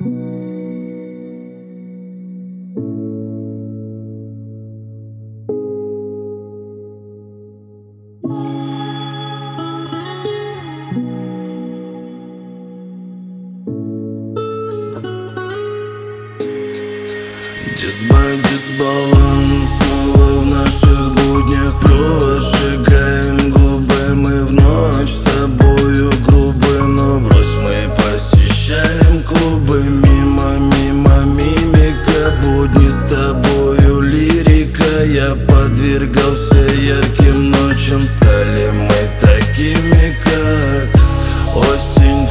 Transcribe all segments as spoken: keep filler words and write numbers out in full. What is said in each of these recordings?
Дисбай, дисбаланс снова в наших буднях прочь. Сжигаем губы мы в ночь с тобою грубы, но врозь мы посещаем клубы. Мимо, мимо, мимика, будни с тобою лирика. Я подвергался ярким ночам, стали мы такими, как осень.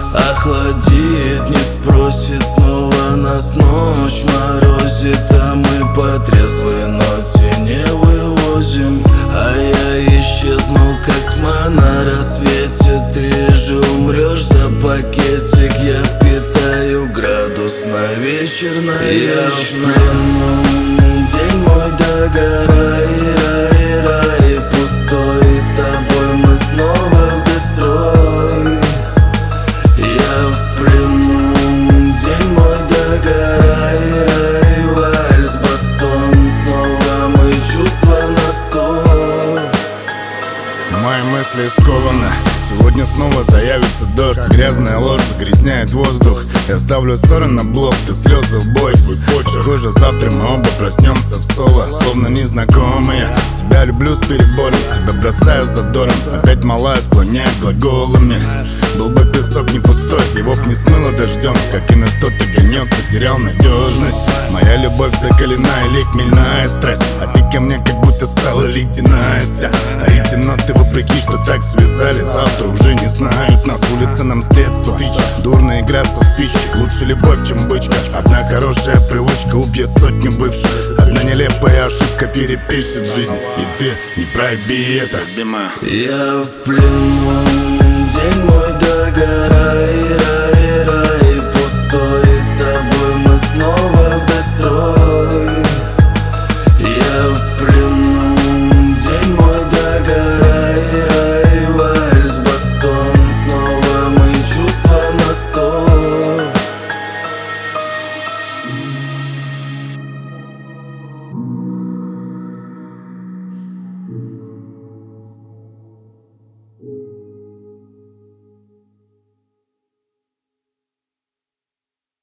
Охладит, не спросит, снова нас ночь морозит, а мы по трезвой ноте не вывозим. А я исчезнул, как тьма на рассвете. Ты же умрешь за пакетик. Я впитаю градус на вечер, на вечер. Я в плену, день мой догорай, рай, рай пустой. С тобой мы снова в дестрой. Я в плену, день мой догорай, рай, вальс, бастон. Снова мы чувства на сто. Мои мысли скованы. Сегодня снова заявится дождь. Грязная ложь загрязняет воздух. Я ставлю ссоры на блок, ты слезы в бой. Похоже, завтра мы оба проснемся в соло, словно незнакомые. Тебя люблю с перебором, тебя бросаю с задором. Опять малая склоняет глаголами. Был бы песок не пустой, его б не смыло дождем. Как и на что-то гонек, потерял надежность. Моя любовь закалена или хмельная страсть, а ты ко мне как будто стала ледяная вся. А эти ноты вопреки, что так связали, завтра уже не знают нас. Улица нам с детства, дурно играться в пищу. Лучше любовь, чем бычка. Одна хорошая привычка убьет сотню бывших. Одна нелепая ошибка перепишет жизнь. И ты не проеби это, Бима. Я в плену, день мой догорай, рай.